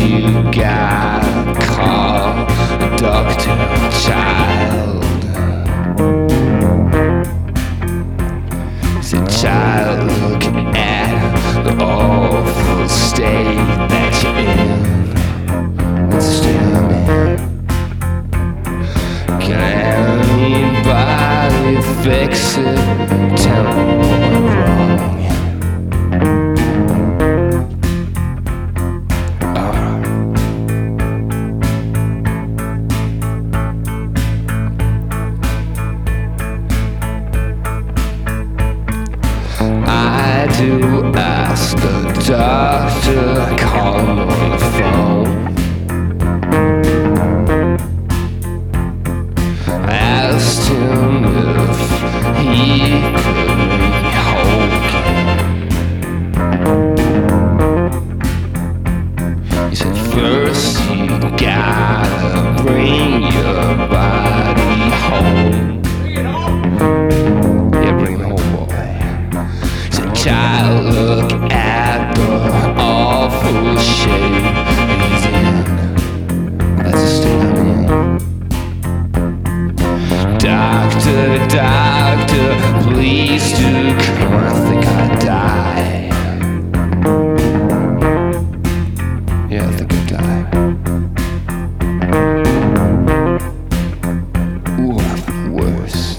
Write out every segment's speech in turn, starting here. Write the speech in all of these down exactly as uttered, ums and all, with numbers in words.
you gotta call a doctor, child. Said, child, look at the awful state that you're in. It's still a man. Can anybody fix it? Tell me what's wrong. I do ask the doctor, call him on the phone. I asked him if he could make me whole again. He said, first you gotta bring your body home. Yeah, bring it home, boy. Child, look at the awful shape he's in. That's a state I'm in. Doctor, doctor, please do come. I think I'd die. Yeah, I think I'd die. Ooh, that's worse.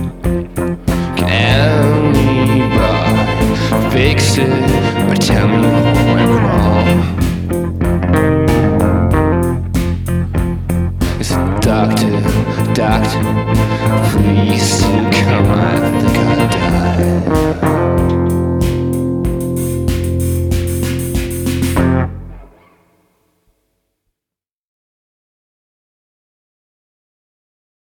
Can anybody fix it or tell me